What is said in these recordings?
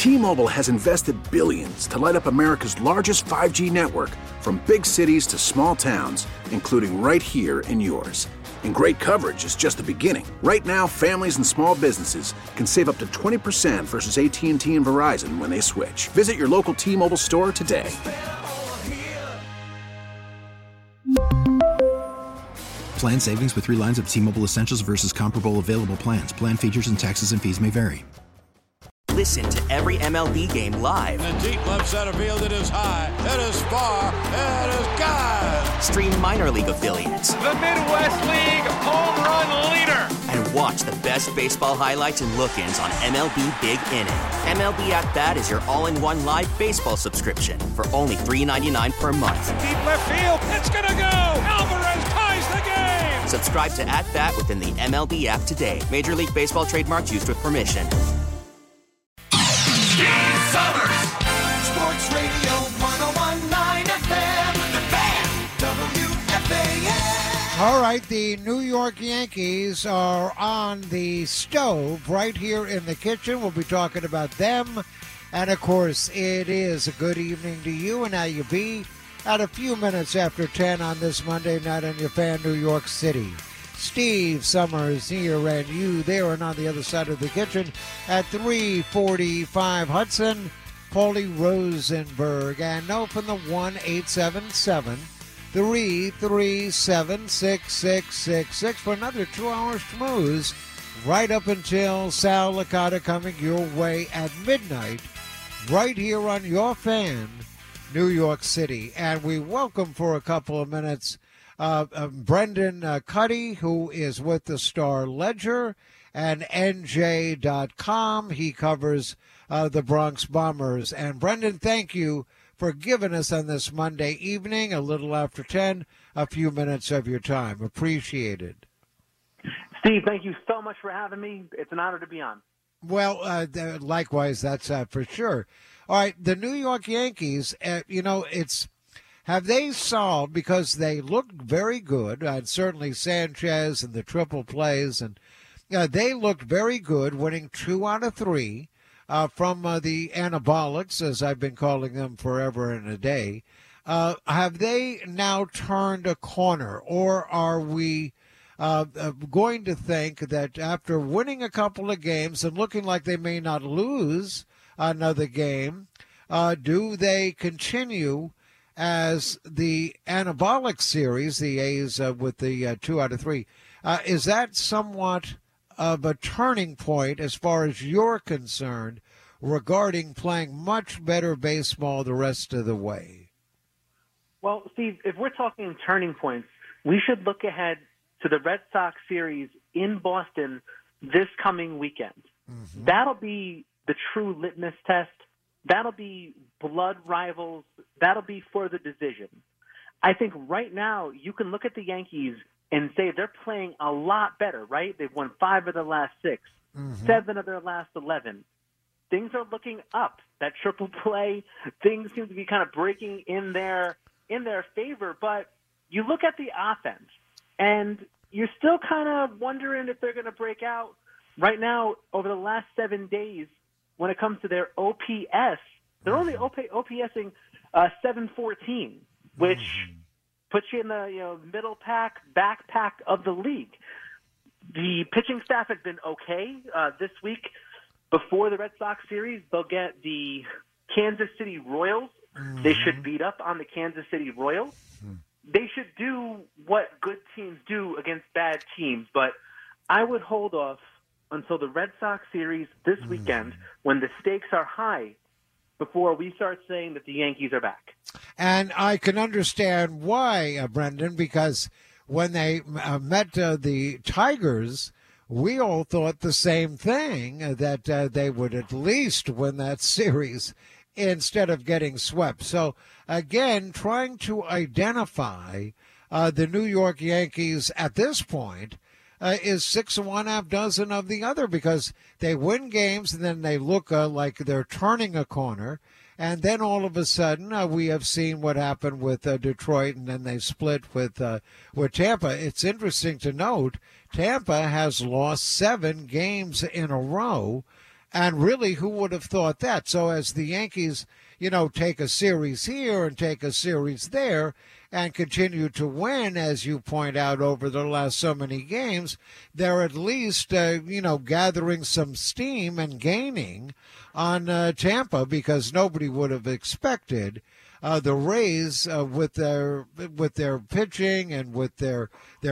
T-Mobile has invested billions to light up America's largest 5G network, from big cities to small towns, including right here in yours. And great coverage is just the beginning. Right now, families and small businesses can save up to 20% versus AT&T and Verizon when they switch. Visit your local T-Mobile store today. Plan savings with 3 lines of T-Mobile Essentials versus comparable available plans. Plan features and taxes and fees may vary. Listen to every MLB game live. In the deep left center field, it is high, it is far, it is gone. Stream minor league affiliates. The Midwest League home run leader. And watch the best baseball highlights and look-ins on MLB Big Inning. MLB At Bat is your all-in-one live baseball subscription for only $3.99 per month. Deep left field, it's gonna go. Alvarez ties the game. Subscribe to At Bat within the MLB app today. Major League Baseball trademarks used with permission. Summers. Sports Radio 101.9 FM. The Fan. WFAN. All right, the New York Yankees are on the stove right here in the kitchen. We'll be talking about them. And, of course, it is a good evening to you and how you be at a few minutes after 10 on this Monday night on your Fan New York City. Steve Summers here and you there and on the other side of the kitchen at 345 Hudson, Paulie Rosenberg. And open the 1-877-337-6666 for another 2 hours schmooze right up until Sal Licata coming your way at midnight right here on your Fan, New York City. And we welcome for a couple of minutes Brendan Cuddy, who is with the Star Ledger and NJ.com. He covers the Bronx Bombers. And Brendan, thank you for giving us on this Monday evening, a little after 10, a few minutes of your time. Appreciated. Steve, thank you so much for having me. It's an honor to be on. Well, likewise, that's for sure. All right, the New York Yankees, have they solved, because they looked very good, certainly Sanchez and the triple plays, and they looked very good, winning 2 out of 3 from the anabolics, as I've been calling them forever and a day. Have they now turned a corner, or are we going to think that after winning a couple of games and looking like they may not lose another game, do they continue as the anabolic series, the A's with the 2 out of 3, is that somewhat of a turning point as far as you're concerned regarding playing much better baseball the rest of the way? Well, Steve, if we're talking turning points, we should look ahead to the Red Sox series in Boston this coming weekend. Mm-hmm. That'll be the true litmus test. That'll be blood rivals. That'll be for the division. I think right now you can look at the Yankees and say they're playing a lot better, right? They've won 5 of their last 6, 7 of their last 11. Things are looking up. That triple play, things seem to be kind of breaking in their favor. But you look at the offense, and you're still kind of wondering if they're going to break out. Right now, over the last 7 days, when it comes to their OPS, they're only OPSing 714, which puts you in the middle pack, back pack of the league. The pitching staff has been okay this week. Before the Red Sox series, they'll get the Kansas City Royals. They should beat up on the Kansas City Royals. They should do what good teams do against bad teams, but I would hold off until the Red Sox series this weekend when the stakes are high before we start saying that the Yankees are back. And I can understand why, Brendan, because when they met the Tigers, we all thought the same thing, that they would at least win that series instead of getting swept. So, again, trying to identify the New York Yankees at this point is 6 of one, half dozen of the other, because they win games and then they look like they're turning a corner. And then all of a sudden, we have seen what happened with Detroit, and then they split with Tampa. It's interesting to note Tampa has lost 7 games in a row, And really, who would have thought that? So as the Yankees, take a series here and take a series there and continue to win, as you point out, over the last so many games, they're at least, gathering some steam and gaining on Tampa, because nobody would have expected the Rays with their pitching and with their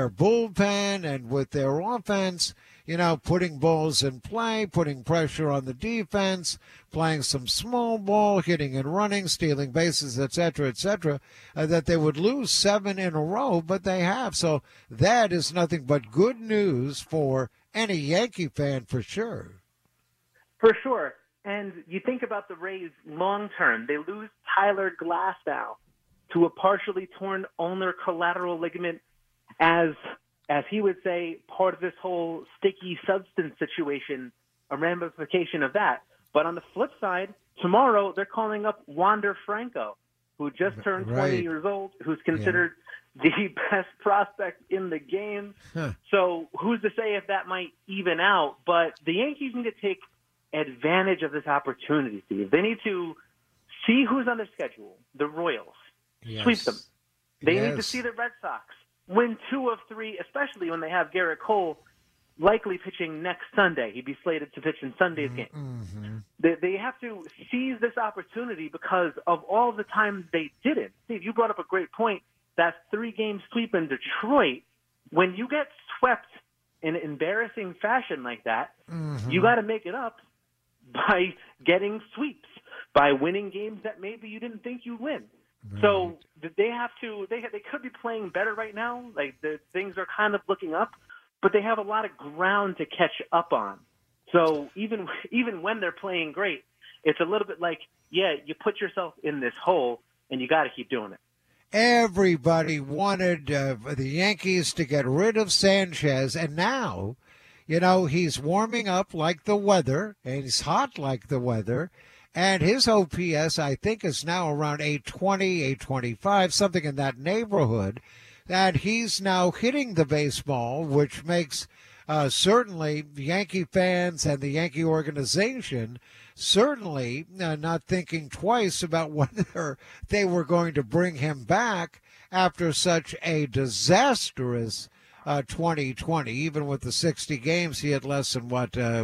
bullpen and with their offense, putting balls in play, putting pressure on the defense, playing some small ball, hitting and running, stealing bases, et cetera, that they would lose 7 in a row, but they have. So that is nothing but good news for any Yankee fan for sure. For sure. And you think about the Rays long term. They lose Tyler Glasnow to a partially torn ulnar collateral ligament as he would say, part of this whole sticky substance situation, a ramification of that. But on the flip side, tomorrow they're calling up Wander Franco, who just turned 20 years old, who's considered the best prospect in the game. So who's to say if that might even out? But the Yankees need to take advantage of this opportunity, Steve. They need to see who's on their schedule, the Royals, sweep them. They need to see the Red Sox win 2 of 3, especially when they have Garrett Cole likely pitching next Sunday. He'd be slated to pitch in Sunday's game. Mm-hmm. They have to seize this opportunity because of all the times they didn't. Steve, you brought up a great point. That 3-game sweep in Detroit, when you get swept in an embarrassing fashion like that, you got to make it up by getting sweeps, by winning games that maybe you didn't think you'd win. So they have to. They could be playing better right now. Like things are kind of looking up, but they have a lot of ground to catch up on. So even when they're playing great, it's a little bit like, you put yourself in this hole and you got to keep doing it. Everybody wanted the Yankees to get rid of Sanchez, and now, he's warming up like the weather, and he's hot like the weather. And his OPS, I think, is now around 820, 825, something in that neighborhood. And he's now hitting the baseball, which makes certainly Yankee fans and the Yankee organization certainly not thinking twice about whether they were going to bring him back after such a disastrous 2020. Even with the 60 games, he had less than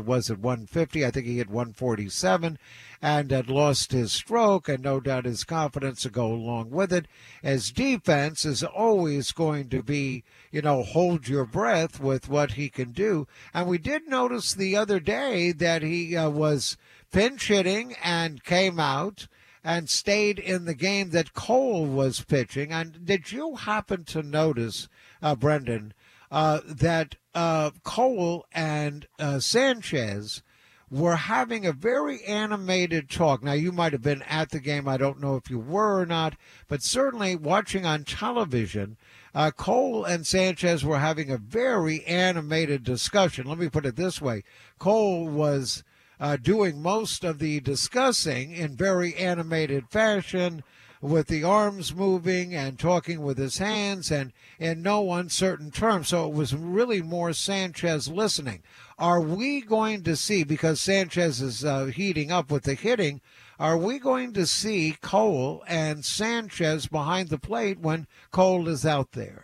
150? I think he hit 147 and had lost his stroke, and no doubt his confidence to go along with it. His defense is always going to be, hold your breath with what he can do. And we did notice the other day that he was pinch hitting and came out and stayed in the game that Cole was pitching. And did you happen to notice, Brendan, that Cole and Sanchez were having a very animated talk? Now, you might have been at the game. I don't know if you were or not, but certainly watching on television, Cole and Sanchez were having a very animated discussion. Let me put it this way. Cole was doing most of the discussing in very animated fashion, with the arms moving and talking with his hands and in no uncertain terms. So it was really more Sanchez listening. Are we going to see, because Sanchez is heating up with the hitting, are we going to see Cole and Sanchez behind the plate when Cole is out there?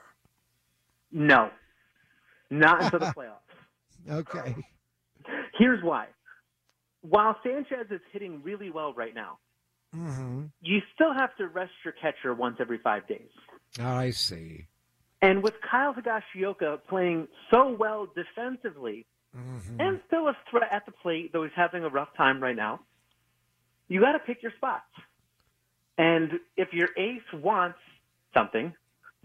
No, not until the playoffs. Okay. Here's why. While Sanchez is hitting really well right now, you still have to rest your catcher once every 5 days. I see. And with Kyle Higashioka playing so well defensively and still a threat at the plate, though he's having a rough time right now, you got to pick your spots. And if your ace wants something,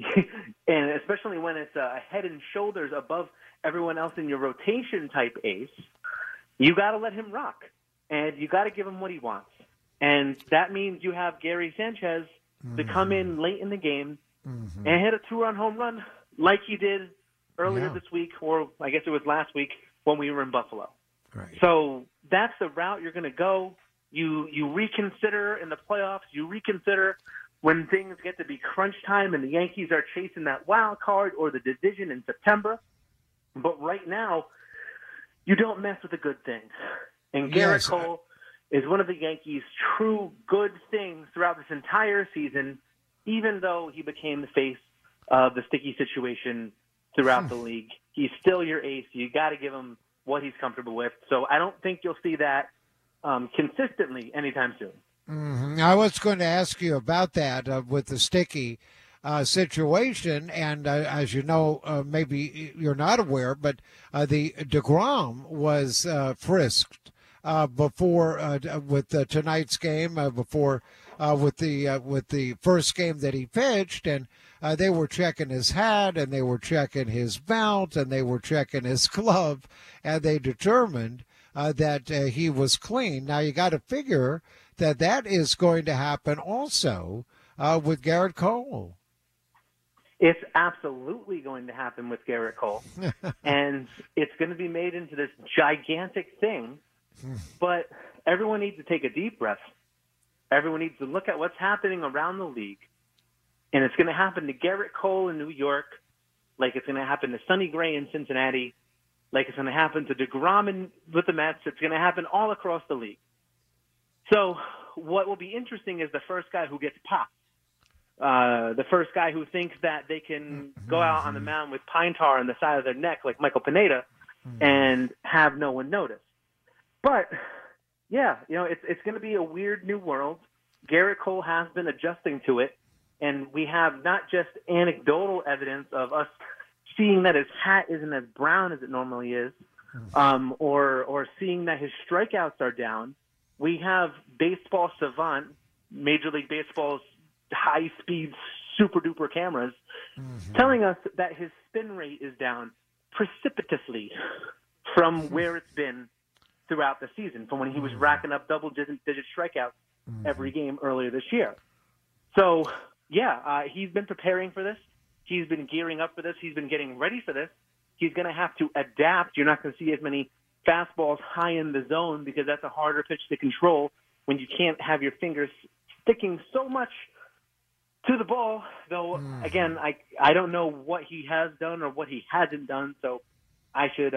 and especially when it's a head and shoulders above everyone else in your rotation type ace, you got to let him rock. And you got to give him what he wants. And that means you have Gary Sanchez to come in late in the game and hit a 2-run home run like he did earlier this week, or I guess it was last week when we were in Buffalo. Right. So that's the route you're going to go. You reconsider in the playoffs. You reconsider when things get to be crunch time and the Yankees are chasing that wild card or the division in September. But right now, you don't mess with the good things. And Garrett Yes. Cole is one of the Yankees' true good things throughout this entire season, even though he became the face of the sticky situation throughout the league. He's still your ace. You got to give him what he's comfortable with. So I don't think you'll see that consistently anytime soon. Mm-hmm. I was going to ask you about that with the sticky situation, and as you know, maybe you're not aware, but the DeGrom was frisked before with tonight's game, before with the first game that he pitched, and they were checking his hat, and they were checking his belt, and they were checking his glove, and they determined that he was clean. Now you got to figure that is going to happen also with Garrett Cole. It's absolutely going to happen with Garrett Cole, and it's going to be made into this gigantic thing, but everyone needs to take a deep breath. Everyone needs to look at what's happening around the league, and it's going to happen to Garrett Cole in New York, like it's going to happen to Sonny Gray in Cincinnati, like it's going to happen to DeGrom with the Mets. It's going to happen all across the league. So what will be interesting is the first guy who gets popped. The first guy who thinks that they can go out on the mound with pine tar on the side of their neck like Michael Pineda and have no one notice. But, yeah, it's going to be a weird new world. Garrett Cole has been adjusting to it, and we have not just anecdotal evidence of us seeing that his hat isn't as brown as it normally is, or seeing that his strikeouts are down. We have baseball savant, Major League Baseball's high-speed, super-duper cameras, telling us that his spin rate is down precipitously from where it's been throughout the season, from when he was racking up double-digit strikeouts every game earlier this year. So, yeah, he's been preparing for this. He's been gearing up for this. He's been getting ready for this. He's going to have to adapt. You're not going to see as many fastballs high in the zone because that's a harder pitch to control when you can't have your fingers sticking so much to the ball. Though, again, I don't know what he has done or what he hasn't done, so I should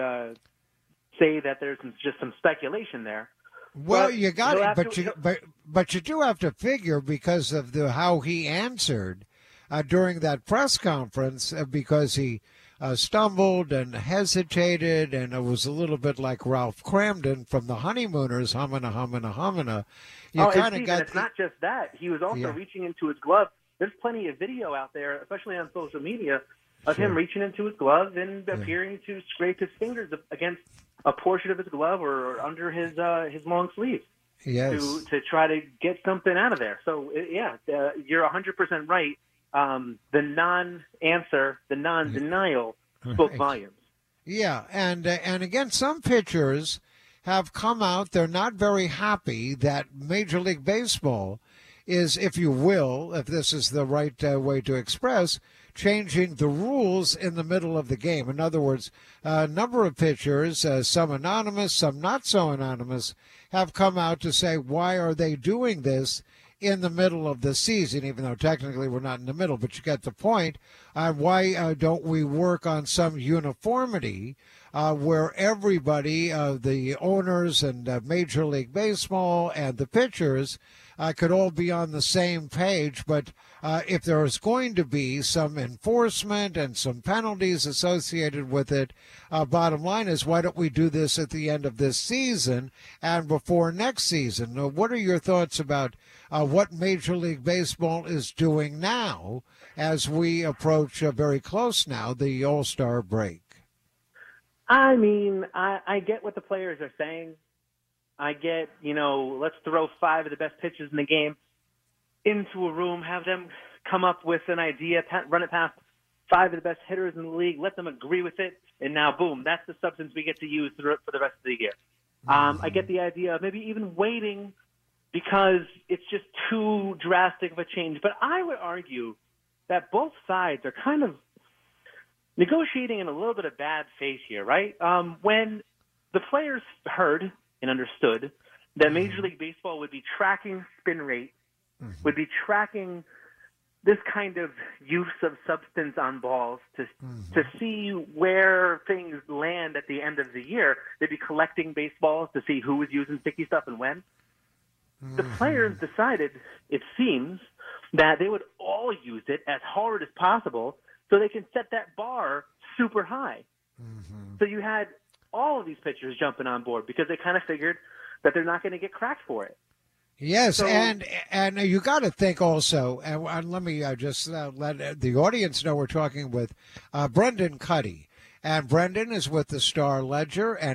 say that there's just some speculation there. Well, you got it, but you do have to figure because of how he answered during that press conference, because he stumbled and hesitated, and it was a little bit like Ralph Cramden from the Honeymooners, humana, humana, humana. You kind of got. It's not just that; he was also reaching into his glove. There's plenty of video out there, especially on social media, of him reaching into his glove and appearing to scrape his fingers against a portion of his glove or under his long sleeve to try to get something out of there. So, you're 100% right. The non-answer, the non-denial spoke volumes. Yeah, and again, some pitchers have come out. They're not very happy that Major League Baseball is, if you will, if this is the right way to express, changing the rules in the middle of the game. In other words, a number of pitchers, some anonymous, some not so anonymous, have come out to say, why are they doing this in the middle of the season, even though technically we're not in the middle, but you get the point. Why don't we work on some uniformity where everybody, the owners and Major League Baseball and the pitchers could all be on the same page, but if there is going to be some enforcement and some penalties associated with it, bottom line is, why don't we do this at the end of this season and before next season? What are your thoughts about what Major League Baseball is doing now as we approach very close now, the All-Star break? I mean, I get what the players are saying. I get, let's throw 5 of the best pitchers in the game into a room, have them come up with an idea, run it past 5 of the best hitters in the league, let them agree with it, and now, boom, that's the substance we get to use for the rest of the year. I get the idea of maybe even waiting because it's just too drastic of a change. But I would argue that both sides are kind of negotiating in a little bit of bad faith here, right? When the players heard and understood that Major League Baseball would be tracking spin rate, would be tracking this kind of use of substance on balls to see where things land at the end of the year. They'd be collecting baseballs to see who was using sticky stuff and when. The players decided, it seems, that they would all use it as hard as possible so they can set that bar super high. So you had all of these pitchers jumping on board because they kind of figured that they're not going to get cracked for it. Yes, So, and you got to think also, and let me just let the audience know we're talking with Brendan Cuddy. And Brendan is with the Star Ledger and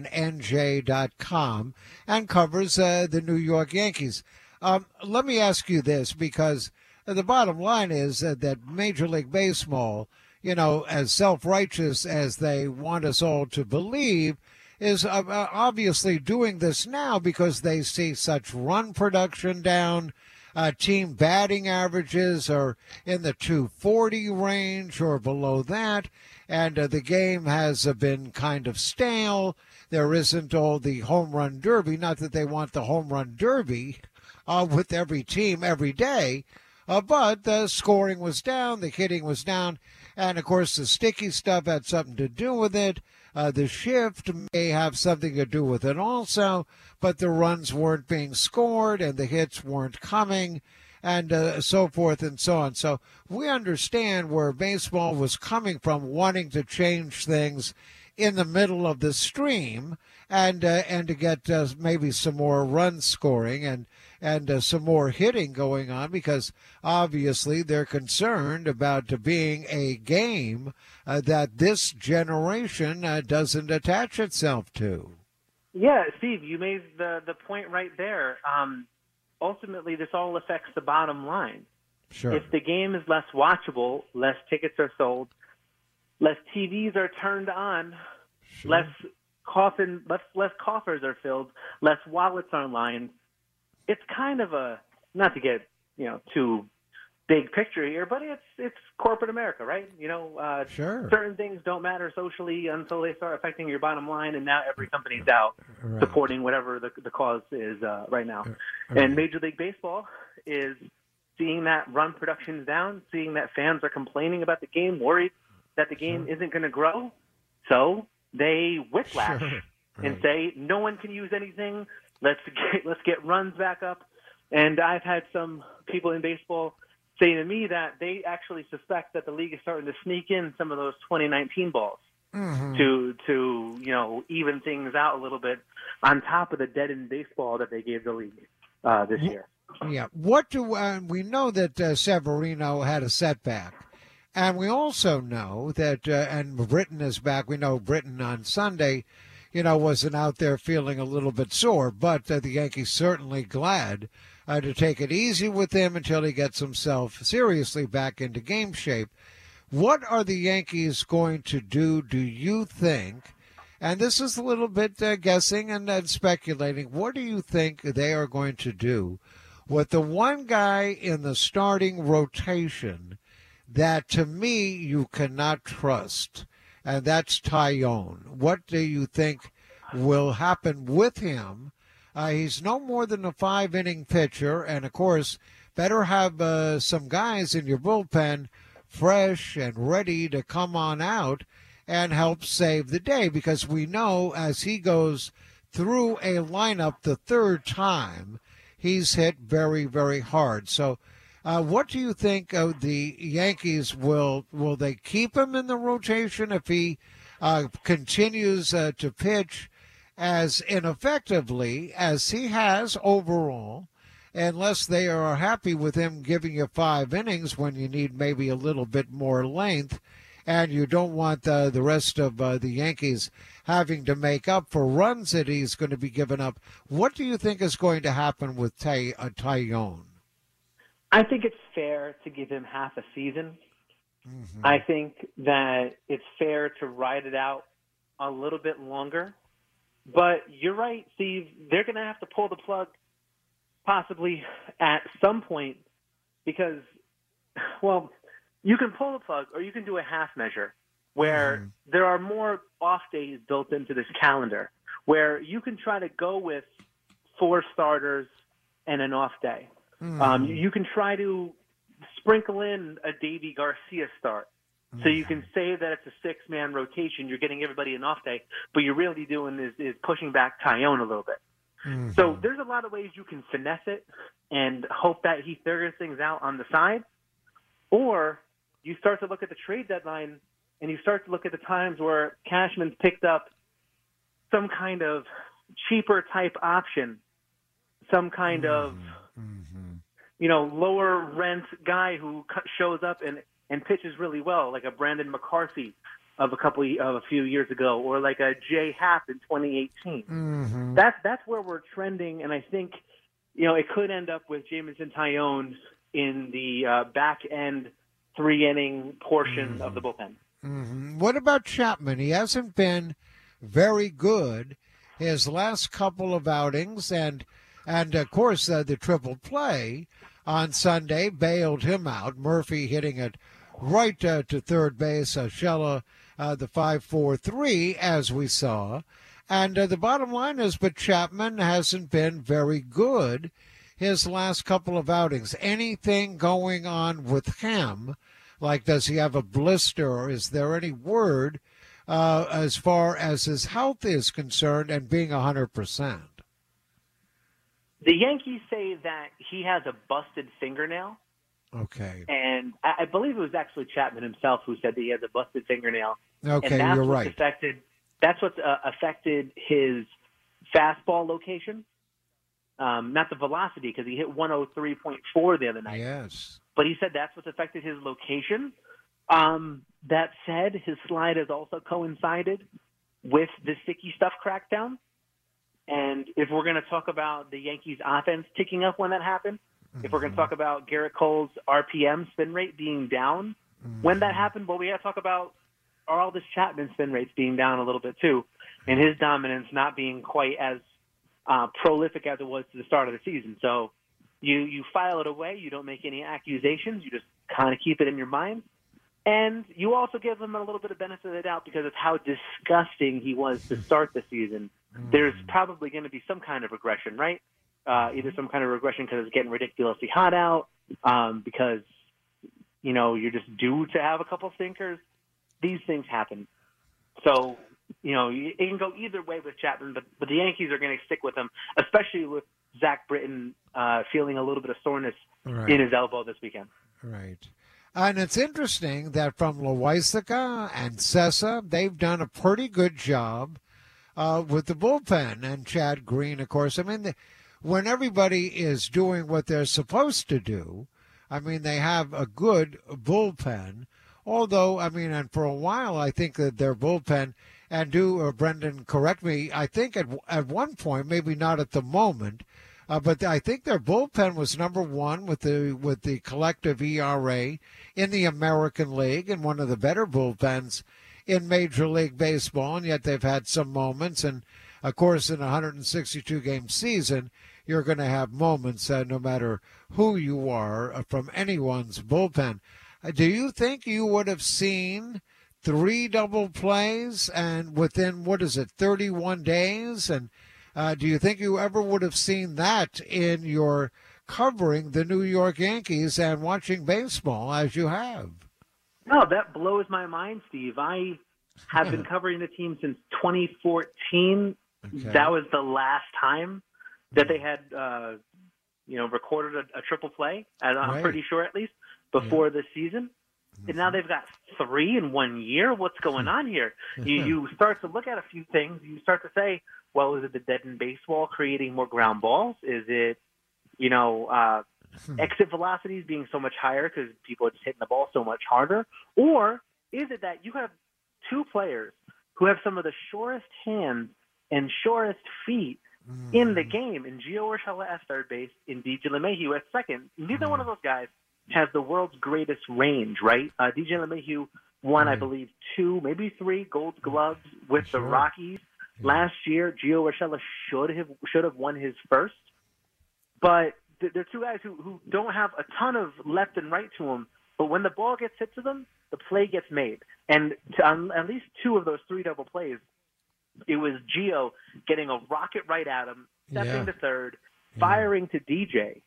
NJ.com and covers the New York Yankees. Let me ask you this, because the bottom line is that Major League Baseball, you know, as self-righteous as they want us all to believe, is obviously doing this now because they see such run production down. Team batting averages are in the 240 range or below that, and the game has been kind of stale. There isn't all the home run derby, not that they want the home run derby with every team every day, but the scoring was down, the hitting was down, and of course the sticky stuff had something to do with it. The shift may have something to do with it also, but the runs weren't being scored and the hits weren't coming, and so forth and so on. So we understand where baseball was coming from, wanting to change things in the middle of the stream and to get maybe some more run scoring and some more hitting going on, because obviously they're concerned about being a game that this generation doesn't attach itself to. Yeah, Steve, you made the point right there. Ultimately, this all affects the bottom line. Sure. If the game is less watchable, less tickets are sold, less TVs are turned on, Sure. less coffers are filled, less wallets are lined. It's kind of a, not to get too big picture here, but it's corporate America, right? Sure. Certain things don't matter socially until they start affecting your bottom line, and now every company's out supporting whatever the cause is right now. And Major League Baseball is seeing that run production's down, seeing that fans are complaining about the game, worried that the game isn't going to grow, so they whiplash and say no one can use anything. Let's get runs back up. And I've had some people in baseball say to me that they actually suspect that the league is starting to sneak in some of those 2019 balls to even things out a little bit on top of the dead-end baseball that they gave the league this year. Yeah. What do we know that Severino had a setback, and we also know that and Britton is back. We know Britton on Sunday, wasn't out there feeling a little bit sore, but the Yankees certainly glad to take it easy with him until he gets himself seriously back into game shape. What are the Yankees going to do you think? And this is a little bit guessing and speculating. What do you think they are going to do with the one guy in the starting rotation that, to me, you cannot trust, and that's Taillon? What do you think will happen with him? He's no more than a 5-inning pitcher, and, of course, better have some guys in your bullpen fresh and ready to come on out and help save the day, because we know as he goes through a lineup the third time, he's hit very, very hard. So what do you think of the Yankees? Will they keep him in the rotation if he continues to pitch as ineffectively as he has overall, unless they are happy with him giving you 5 innings when you need maybe a little bit more length, and you don't want the rest of the Yankees having to make up for runs that he's going to be giving up? What do you think is going to happen with Taillon? I think it's fair to give him half a season. I think that it's fair to ride it out a little bit longer. But you're right, Steve. They're going to have to pull the plug possibly at some point because, well, you can pull the plug or you can do a half measure where there are more off days built into this calendar where you can try to go with 4 starters and an off day. You can try to sprinkle in a Davy Garcia start. So you can say that it's a six-man rotation. You're getting everybody an off day, but you're really doing is pushing back Tyone a little bit. Mm-hmm. So there's a lot of ways you can finesse it and hope that he figures things out on the side. Or you start to look at the trade deadline and you start to look at the times where Cashman's picked up some kind of cheaper type option, some kind of, lower rent guy who shows up and pitches really well, like a Brandon McCarthy of a few years ago, or like a Jay Happ in 2018. Mm-hmm. That's where we're trending, and I think it could end up with Jameson Tyone in the back end 3-inning portion of the bullpen. Mm-hmm. What about Chapman? He hasn't been very good his last couple of outings, and of course the triple play on Sunday bailed him out. Murphy hitting it right to third base. Shella, the 5-4-3, as we saw. And the bottom line is, but Chapman hasn't been very good his last couple of outings. Anything going on with him? Like, does he have a blister? Or is there any word as far as his health is concerned and being 100%? The Yankees say that he has a busted fingernail. Okay. And I believe it was actually Chapman himself who said that he has a busted fingernail. Okay, and that's you're what's right. That's what's affected his fastball location. Not the velocity, because he hit 103.4 the other night. Yes. But he said that's what's affected his location. That said, his slide has also coincided with the sticky stuff crackdown. And if we're going to talk about the Yankees' offense ticking up when that happened, if we're going to talk about Garrett Cole's RPM spin rate being down when that happened, well, we got to talk about Aroldis Chapman's spin rates being down a little bit too, and his dominance not being quite as prolific as it was to the start of the season. So you file it away. You don't make any accusations. You just kind of keep it in your mind. And you also give him a little bit of benefit of the doubt because of how disgusting he was to start the season. There's probably going to be some kind of regression, right? Either some kind of regression because it's getting ridiculously hot out, because, you're just due to have a couple stinkers. These things happen. So, it can go either way with Chapman, but the Yankees are going to stick with him, especially with Zach Britton feeling a little bit of soreness in his elbow this weekend. Right. And it's interesting that from Loaisiga and Sessa, they've done a pretty good job with the bullpen. And Chad Green, of course. I mean, when everybody is doing what they're supposed to do, I mean, they have a good bullpen. Although, I mean, and for a while, I think that their bullpen, and Brendan, correct me, I think at one point, maybe not at the moment, but I think their bullpen was number one with the collective ERA in the American League and one of the better bullpens in Major League Baseball, and yet they've had some moments. And, of course, in a 162-game season, you're going to have moments no matter who you are from anyone's bullpen. Do you think you would have seen 3 double plays and within, 31 days? And do you think you ever would have seen that in your covering the New York Yankees and watching baseball as you have? No, that blows my mind, Steve. I have been covering the team since 2014. Okay. That was the last time that they had, recorded a triple play, I'm pretty sure at least, before the season. And now they've got 3 in 1 year. What's going on here? You start to look at a few things. You start to say, well, is it the deadened baseball creating more ground balls? Is it, exit velocities being so much higher because people are just hitting the ball so much harder? Or is it that you have 2 players who have some of the surest hands and surest feet in the game, in Gio Urshela at third base, in DJ LeMahieu at second? Neither one of those guys has the world's greatest range, right? DJ LeMahieu won, I believe, 2, maybe 3 Gold Gloves with the Rockies last year. Gio Urshela should have won his first. But they're 2 guys who don't have a ton of left and right to them. But when the ball gets hit to them, the play gets made. And at least 2 of those 3 double plays, it was Gio getting a rocket right at him, stepping to third, firing to DJ.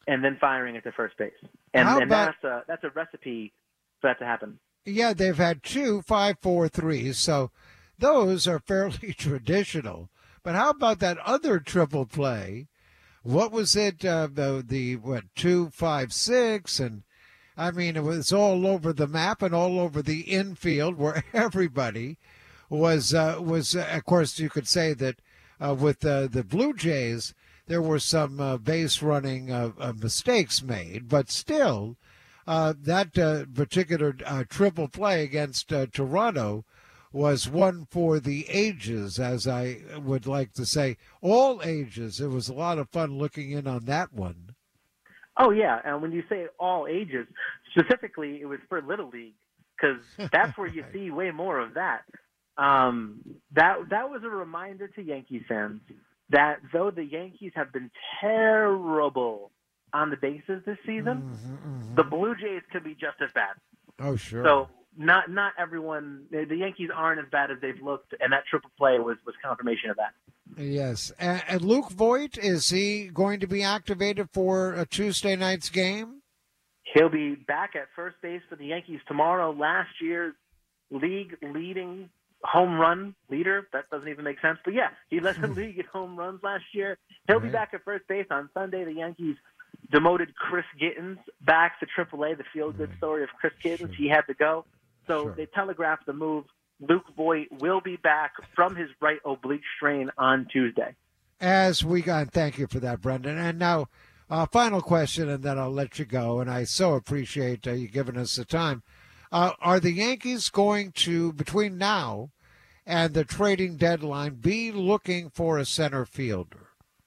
and then firing at the first base. And that's a recipe for that to happen. Yeah, they've had 2 5-4-3s, so those are fairly traditional. But how about that other triple play? What was it? The 2-5-6, and I mean it was all over the map and all over the infield where everybody was. Of course, you could say that with the Blue Jays there were some base running mistakes made, but still. That particular triple play against Toronto was one for the ages, as I would like to say. All ages. It was a lot of fun looking in on that one. Oh, yeah. And when you say all ages, specifically, it was for Little League, because that's where you see way more of that. That was a reminder to Yankees fans that though the Yankees have been terrible on the bases this season, the Blue Jays could be just as bad. Oh, sure. So not everyone, the Yankees aren't as bad as they've looked, and that triple play was confirmation of that. Yes. And Luke Voit, is he going to be activated for a Tuesday night's game? He'll be back at first base for the Yankees tomorrow. Last year's league-leading home run leader. That doesn't even make sense. But, yeah, he led the league in home runs last year. He'll be back at first base on Sunday. The Yankees demoted Chris Gittens back to AAA, the feel-good story of Chris Gittens. He had to go. So they telegraphed the move. Luke Voit will be back from his right oblique strain on Tuesday. As we got, thank you for that, Brendan. And now, final question, and then I'll let you go. And I so appreciate you giving us the time. Are the Yankees going to, between now and the trading deadline, be looking for a center fielder?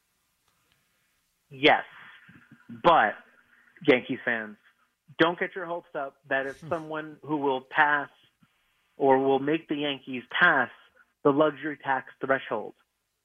Yes. But, Yankees fans, don't get your hopes up that it's someone who will pass or will make the Yankees pass the luxury tax threshold.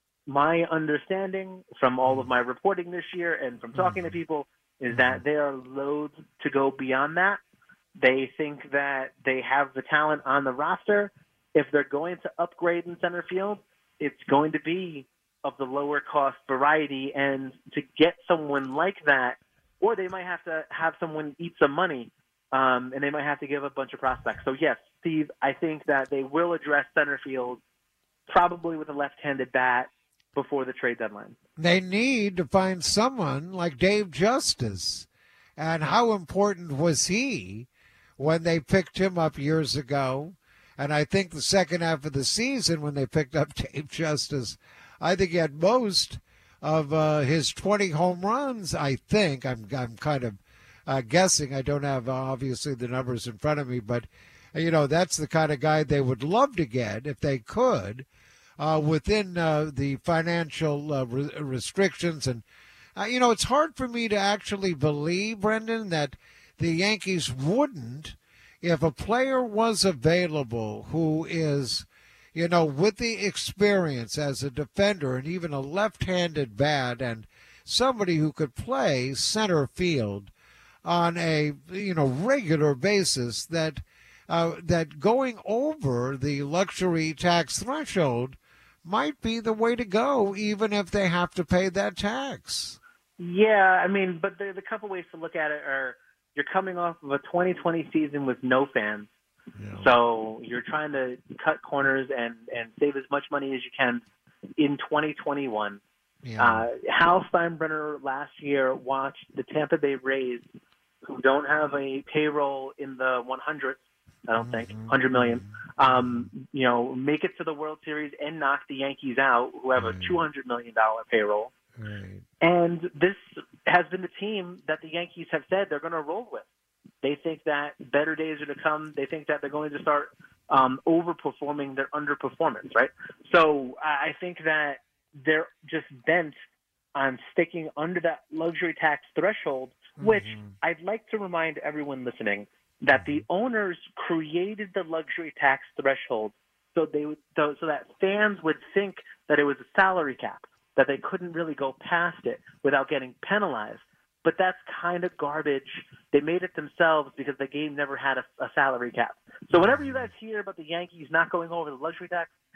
My understanding from all of my reporting this year and from talking to people is that they are loath to go beyond that. They think that they have the talent on the roster. If they're going to upgrade in center field, it's going to be of the lower cost variety, and to get someone like that, or they might have to have someone eat some money, and they might have to give a bunch of prospects. So yes, Steve, I think that they will address center field probably with a left-handed bat before the trade deadline. They need to find someone like Dave Justice. And how important was he when they picked him up years ago? And I think the second half of the season when they picked up Dave Justice, I think he had most of his 20 home runs, I think. I'm kind of guessing. I don't have, obviously, the numbers in front of me. But, you know, that's the kind of guy they would love to get, if they could, within the financial restrictions. And, you know, it's hard for me to actually believe, Brendan, that the Yankees wouldn't, if a player was available who is, you know, with the experience as a defender and even a left-handed bat and somebody who could play center field on a, you know, regular basis, that that going over the luxury tax threshold might be the way to go, even if they have to pay that tax. Yeah, I mean, but the couple ways to look at it are, you're coming off of a 2020 season with no fans. Yeah. So you're trying to cut corners and save as much money as you can in 2021. Yeah. Hal Steinbrenner last year watched the Tampa Bay Rays, who don't have a payroll in the 100s, I don't think, 100 million, you know, make it to the World Series and knock the Yankees out, who have a $200 million payroll. Right. And this has been the team that the Yankees have said they're going to roll with. They think that better days are to come. They think that they're going to start overperforming their underperformance, right? So I think that they're just bent on sticking under that luxury tax threshold, which I'd like to remind everyone listening that the owners created the luxury tax threshold so that fans would think that it was a salary cap, that they couldn't really go past it without getting penalized. But that's kind of garbage. They made it themselves because the game never had a salary cap. So whenever you guys hear about the Yankees not going over the luxury tax,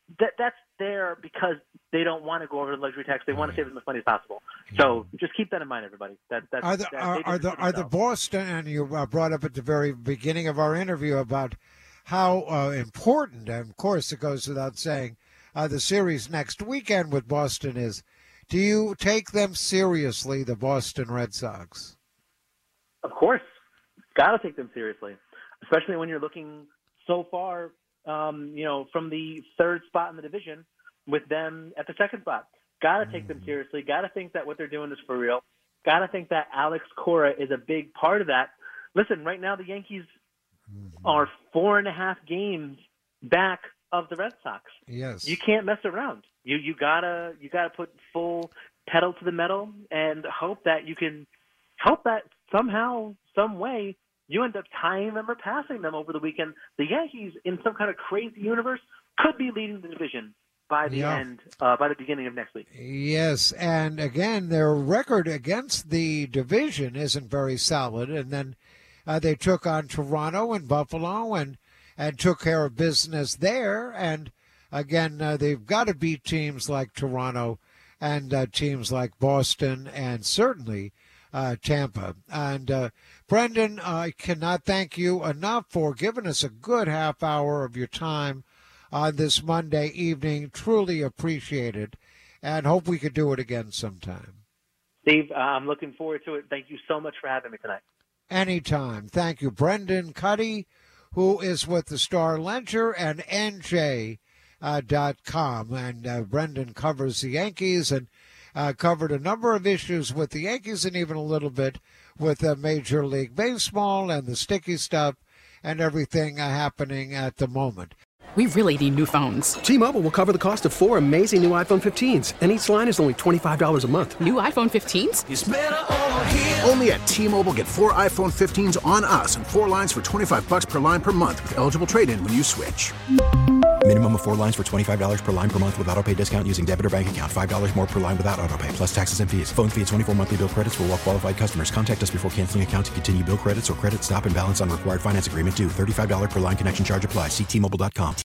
that's there because they don't want to go over the luxury tax. They want to save as much money as possible. So just keep that in mind, everybody. Are the Boston, and you brought up at the very beginning of our interview about how important, and of course it goes without saying, the series next weekend with Boston is. Do you take them seriously, the Boston Red Sox? Of course. Got to take them seriously, especially when you're looking so far, from the third spot in the division with them at the second spot. Got to take them seriously. Got to think that what they're doing is for real. Got to think that Alex Cora is a big part of that. Listen, right now the Yankees are 4.5 games back of the Red Sox. Yes. You can't mess around. You gotta put full pedal to the metal and hope that somehow, some way, you end up tying them or passing them over the weekend. The Yankees, in some kind of crazy universe, could be leading the division by the beginning of next week. Yes, and again, their record against the division isn't very solid. And then they took on Toronto and Buffalo and took care of business there. And again, they've got to beat teams like Toronto and teams like Boston and certainly Tampa. And Brendan, I cannot thank you enough for giving us a good half hour of your time on this Monday evening. Truly appreciate it, and hope we could do it again sometime. Steve, I'm looking forward to it. Thank you so much for having me tonight. Anytime. Thank you. Brendan Kuty, who is with the Star-Ledger and NJ.com. And Brendan covers the Yankees and covered a number of issues with the Yankees and even a little bit with Major League Baseball and the sticky stuff and everything happening at the moment. We really need new phones. T-Mobile will cover the cost of 4 amazing new iPhone 15s, and each line is only $25 a month. New iPhone 15s? It's better over here. Only at T-Mobile, get 4 iPhone 15s on us and 4 lines for $25 per line per month with eligible trade-in when you switch. Minimum of 4 lines for $25 per line per month with autopay discount using debit or bank account. $5 more per line without autopay, plus taxes and fees. Phone fee at 24 monthly bill credits for well-qualified customers. Contact us before canceling account to continue bill credits or credit stop and balance on required finance agreement due. $35 per line connection charge applies. See T-Mobile.com.